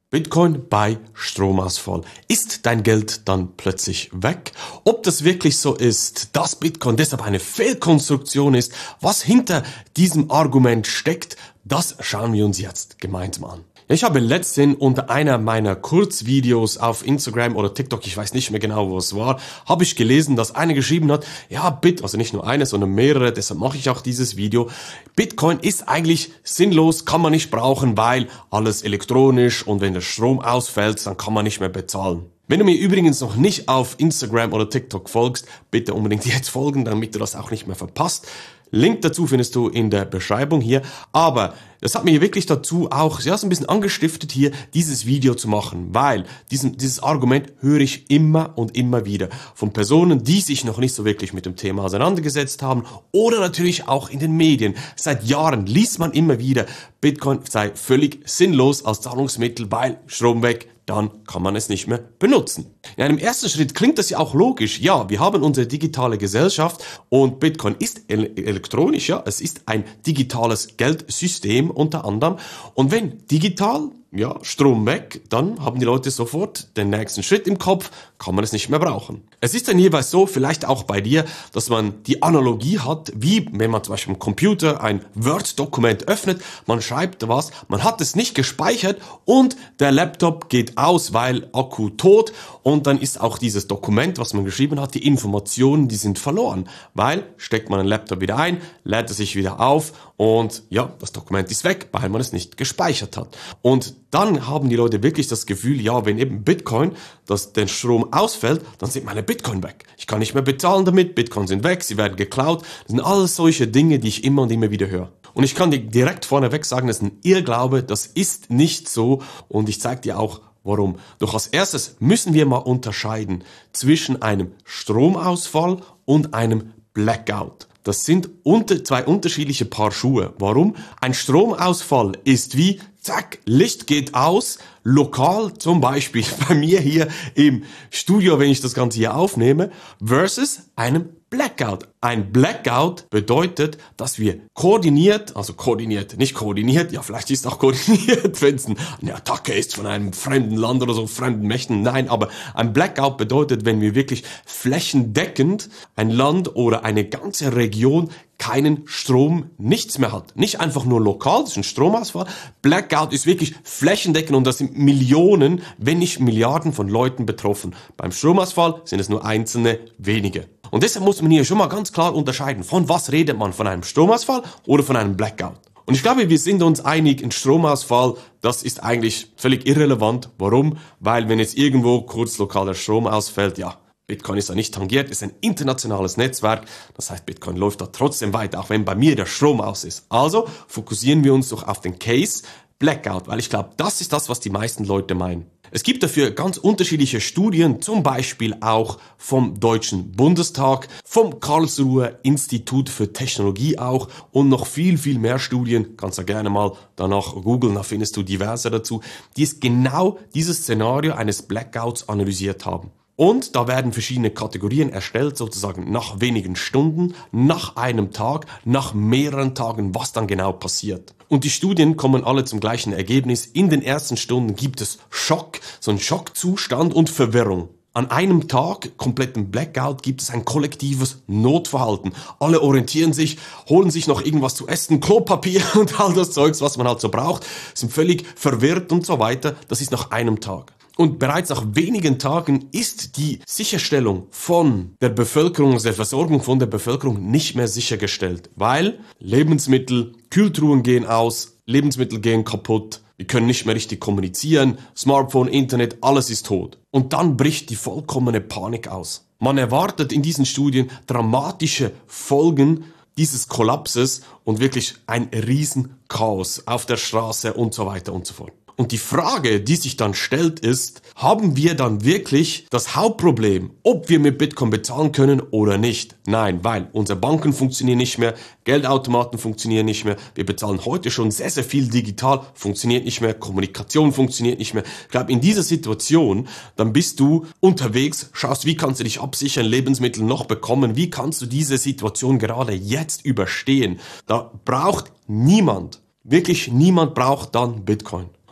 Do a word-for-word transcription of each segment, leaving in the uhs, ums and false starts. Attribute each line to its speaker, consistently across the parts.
Speaker 1: Bitcoin bei Stromausfall. Ist dein Geld dann plötzlich weg? Ob das wirklich so ist, dass Bitcoin deshalb eine Fehlkonstruktion ist, was hinter diesem Argument steckt, das schauen wir uns jetzt gemeinsam an. Ich habe letztens unter einer meiner Kurzvideos auf Instagram oder TikTok, ich weiß nicht mehr genau, wo es war, habe ich gelesen, dass einer geschrieben hat, ja, Bit, also nicht nur eine, sondern mehrere, deshalb mache ich auch dieses Video. Bitcoin ist eigentlich sinnlos, kann man nicht brauchen, weil alles elektronisch und wenn der Strom ausfällt, dann kann man nicht mehr bezahlen. Wenn du mir übrigens noch nicht auf Instagram oder TikTok folgst, bitte unbedingt jetzt folgen, damit du das auch nicht mehr verpasst. Link dazu findest du in der Beschreibung hier. Aber das hat mich wirklich dazu auch ja, so ein bisschen angestiftet, hier dieses Video zu machen, weil diesen, dieses Argument höre ich immer und immer wieder von Personen, die sich noch nicht so wirklich mit dem Thema auseinandergesetzt haben oder natürlich auch in den Medien. Seit Jahren liest man immer wieder, Bitcoin sei völlig sinnlos als Zahlungsmittel, weil Strom weg, dann kann man es nicht mehr benutzen. In einem ersten Schritt klingt das ja auch logisch. Ja, wir haben unsere digitale Gesellschaft und Bitcoin ist elektronisch, ja, es ist ein digitales Geldsystem unter anderem. Und wenn digital, ja, Strom weg, dann haben die Leute sofort den nächsten Schritt im Kopf, kann man es nicht mehr brauchen. Es ist dann jeweils so, vielleicht auch bei dir, dass man die Analogie hat, wie wenn man zum Beispiel im Computer ein Word-Dokument öffnet, man schreibt was, man hat es nicht gespeichert und der Laptop geht aus, weil Akku tot und dann ist auch dieses Dokument, was man geschrieben hat, die Informationen, die sind verloren, weil steckt man den Laptop wieder ein, lädt er sich wieder auf und ja, das Dokument ist weg, weil man es nicht gespeichert hat. Und dann haben die Leute wirklich das Gefühl, ja, wenn eben Bitcoin, dass der Strom ausfällt, dann sind meine Bitcoin weg. Ich kann nicht mehr bezahlen damit, Bitcoin sind weg, sie werden geklaut. Das sind alles solche Dinge, die ich immer und immer wieder höre. Und ich kann dir direkt vorneweg sagen, das ist ein Irrglaube, das ist nicht so und ich zeige dir auch, warum. Doch als erstes müssen wir mal unterscheiden zwischen einem Stromausfall und einem Blackout. Das sind unter, zwei unterschiedliche Paar Schuhe. Warum? Ein Stromausfall ist wie, zack, Licht geht aus, lokal zum Beispiel bei mir hier im Studio, wenn ich das Ganze hier aufnehme, versus einem Blackout. Ein Blackout bedeutet, dass wir koordiniert, also koordiniert, nicht koordiniert, ja vielleicht ist auch koordiniert, wenn es eine Attacke ist von einem fremden Land oder so, fremden Mächten, nein, aber ein Blackout bedeutet, wenn wir wirklich flächendeckend ein Land oder eine ganze Region keinen Strom, nichts mehr hat. Nicht einfach nur lokal, das ist ein Stromausfall. Blackout ist wirklich flächendeckend und das sind Millionen, wenn nicht Milliarden von Leuten betroffen. Beim Stromausfall sind es nur einzelne wenige. Und deshalb muss man hier schon mal ganz klar unterscheiden, von was redet man, von einem Stromausfall oder von einem Blackout. Und ich glaube, wir sind uns einig, ein Stromausfall, das ist eigentlich völlig irrelevant. Warum? Weil wenn jetzt irgendwo kurz lokal der Strom ausfällt, ja, Bitcoin ist da nicht tangiert, ist ein internationales Netzwerk, das heißt, Bitcoin läuft da trotzdem weiter, auch wenn bei mir der Strom aus ist. Also fokussieren wir uns doch auf den Case Blackout, weil ich glaube, das ist das, was die meisten Leute meinen. Es gibt dafür ganz unterschiedliche Studien, zum Beispiel auch vom Deutschen Bundestag, vom Karlsruher Institut für Technologie auch und noch viel, viel mehr Studien, kannst du gerne mal danach googeln, da findest du diverse dazu, die es genau dieses Szenario eines Blackouts analysiert haben. Und da werden verschiedene Kategorien erstellt, sozusagen nach wenigen Stunden, nach einem Tag, nach mehreren Tagen, was dann genau passiert. Und die Studien kommen alle zum gleichen Ergebnis. In den ersten Stunden gibt es Schock, so einen Schockzustand und Verwirrung. An einem Tag, kompletten Blackout, gibt es ein kollektives Notverhalten. Alle orientieren sich, holen sich noch irgendwas zu essen, Klopapier und all das Zeugs, was man halt so braucht, sind völlig verwirrt und so weiter. Das ist nach einem Tag. Und bereits nach wenigen Tagen ist die Sicherstellung von der Bevölkerung, also der Versorgung von der Bevölkerung nicht mehr sichergestellt, weil Lebensmittel, Kühltruhen gehen aus, Lebensmittel gehen kaputt, wir können nicht mehr richtig kommunizieren, Smartphone, Internet, alles ist tot. Und dann bricht die vollkommene Panik aus. Man erwartet in diesen Studien dramatische Folgen dieses Kollapses und wirklich ein Riesenchaos auf der Straße und so weiter und so fort. Und die Frage, die sich dann stellt, ist, haben wir dann wirklich das Hauptproblem, ob wir mit Bitcoin bezahlen können oder nicht? Nein, weil unsere Banken funktionieren nicht mehr, Geldautomaten funktionieren nicht mehr, wir bezahlen heute schon sehr, sehr viel digital, funktioniert nicht mehr, Kommunikation funktioniert nicht mehr. Ich glaube, in dieser Situation, dann bist du unterwegs, schaust, wie kannst du dich absichern, Lebensmittel noch bekommen, wie kannst du diese Situation gerade jetzt überstehen? Da braucht niemand, wirklich niemand braucht dann Bitcoin.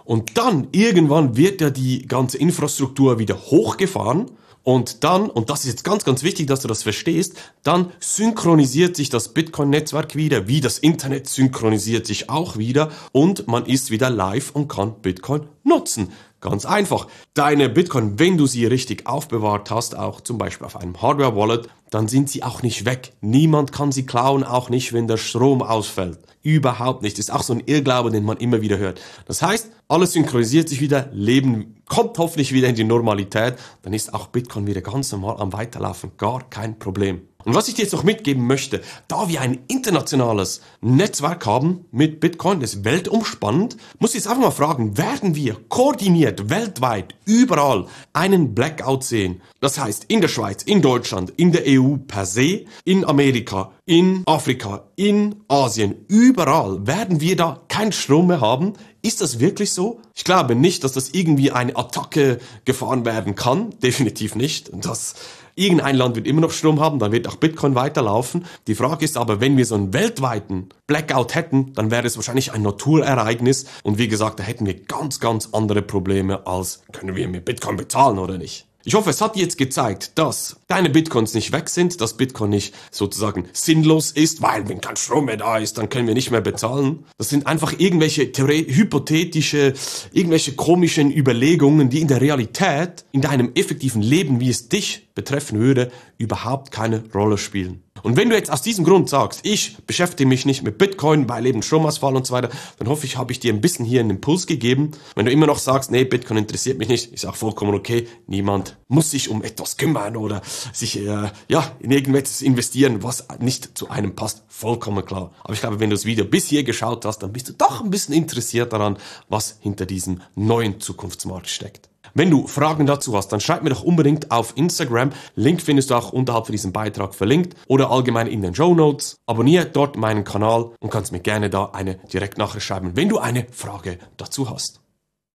Speaker 1: Und dann irgendwann wird ja die ganze Infrastruktur wieder hochgefahren. Und dann, und das ist jetzt ganz, ganz wichtig, dass du das verstehst, dann synchronisiert sich das Bitcoin-Netzwerk wieder, wie das Internet synchronisiert sich auch wieder und man ist wieder live und kann Bitcoin nutzen. Ganz einfach. Deine Bitcoin, wenn du sie richtig aufbewahrt hast, auch zum Beispiel auf einem Hardware-Wallet, dann sind sie auch nicht weg. Niemand kann sie klauen, auch nicht, wenn der Strom ausfällt. Überhaupt nicht. Das ist auch so ein Irrglaube, den man immer wieder hört. Das heißt, alles synchronisiert sich wieder, Leben kommt hoffentlich wieder in die Normalität, dann ist auch Bitcoin wieder ganz normal am Weiterlaufen. Gar kein Problem. Und was ich dir jetzt noch mitgeben möchte, da wir ein internationales Netzwerk haben mit Bitcoin, das ist weltumspannend, muss ich jetzt einfach mal fragen, werden wir koordiniert weltweit überall einen Blackout sehen? Das heißt, in der Schweiz, in Deutschland, in der E U per se, in Amerika, in Afrika, in Asien, überall werden wir da keinen Strom mehr haben? Ist das wirklich so? Ich glaube nicht, dass das irgendwie eine Attacke gefahren werden kann. Definitiv nicht. Das Irgendein Land wird immer noch Strom haben, dann wird auch Bitcoin weiterlaufen. Die Frage ist aber, wenn wir so einen weltweiten Blackout hätten, dann wäre es wahrscheinlich ein Naturereignis. Und wie gesagt, da hätten wir ganz, ganz andere Probleme als, können wir mit Bitcoin bezahlen oder nicht? Ich hoffe, es hat dir jetzt gezeigt, dass deine Bitcoins nicht weg sind, dass Bitcoin nicht sozusagen sinnlos ist, weil wenn kein Strom mehr da ist, dann können wir nicht mehr bezahlen. Das sind einfach irgendwelche theore- hypothetische, irgendwelche komischen Überlegungen, die in der Realität, in deinem effektiven Leben, wie es dich betreffen würde, überhaupt keine Rolle spielen. Und wenn du jetzt aus diesem Grund sagst, ich beschäftige mich nicht mit Bitcoin, weil eben Stromausfall und so weiter, dann hoffe ich, habe ich dir ein bisschen hier einen Impuls gegeben. Wenn du immer noch sagst, nee, Bitcoin interessiert mich nicht, ist auch vollkommen okay. Niemand muss sich um etwas kümmern oder sich äh, ja in irgendetwas investieren, was nicht zu einem passt. Vollkommen klar. Aber ich glaube, wenn du das Video bis hier geschaut hast, dann bist du doch ein bisschen interessiert daran, was hinter diesem neuen Zukunftsmarkt steckt. Wenn du Fragen dazu hast, dann schreib mir doch unbedingt auf Instagram. Link findest du auch unterhalb von diesem Beitrag verlinkt oder allgemein in den Shownotes. Abonniere dort meinen Kanal und kannst mir gerne da eine Direktnachricht schreiben, wenn du eine Frage dazu hast.